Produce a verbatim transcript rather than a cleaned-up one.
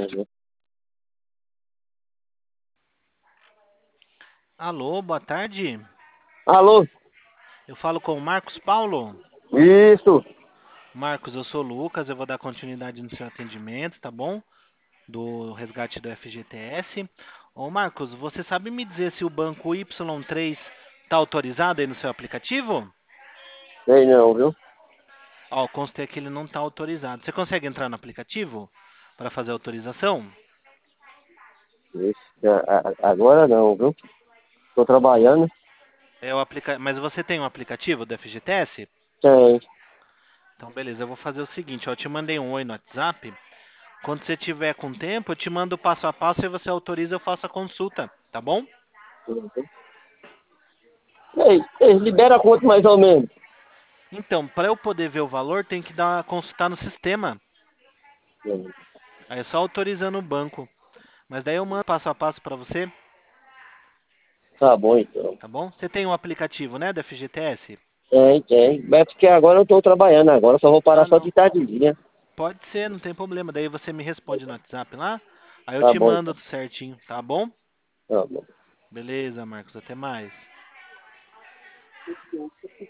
Uhum. Alô, boa tarde. Alô? Eu falo com o Marcos Paulo. Isso. Marcos, eu sou o Lucas, eu vou dar continuidade no seu atendimento, tá bom? Do resgate do F G T S. Ô Marcos, você sabe me dizer se o banco Y três está autorizado aí no seu aplicativo? Sei não, viu? Ó, constei que ele não está autorizado. Você consegue entrar no aplicativo para fazer a autorização? Esse, a- a- agora não, viu? Tô Ó, trabalhando. é o aplica... Mas você tem um aplicativo do F G T S? Tem. Então, beleza, eu vou fazer o seguinte, ó, eu te mandei um oi no WhatsApp. Quando você tiver com tempo, eu te mando o passo a passo e você autoriza, eu faço a consulta, tá bom? Uhum. Ei, ei, libera quanto mais ou menos? Então, para eu poder ver o valor, tem que dar consultar no sistema. Uhum. Aí é só autorizando o banco. Mas daí eu mando passo a passo para você, Tá bom, então. tá bom? Você tem um aplicativo, né, da F G T S? Tem, tem. É porque agora eu tô trabalhando, agora eu só vou parar Ah, só não. de tardezinha. Pode ser, não tem problema. Daí você me responde no WhatsApp lá. Aí eu Tá te bom, mando então. certinho, tá bom? Tá bom. Beleza, Marcos, até mais.